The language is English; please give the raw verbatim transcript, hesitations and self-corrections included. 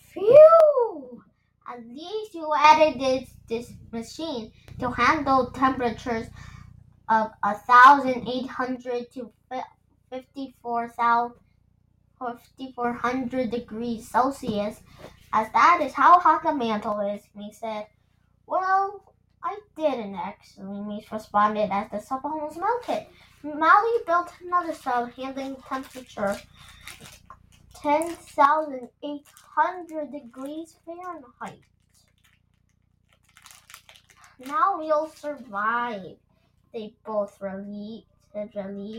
Phew! At least you added this, this machine to handle temperatures of one thousand eight hundred to fifty-four hundred degrees Celsius, as that is how hot the mantle is, Mies said. Well, I didn't actually, Mies responded as the sub almost melted. Molly built another sub handling temperature ten thousand eight hundred degrees Fahrenheit. Now we'll survive, they both relieved, said relieved.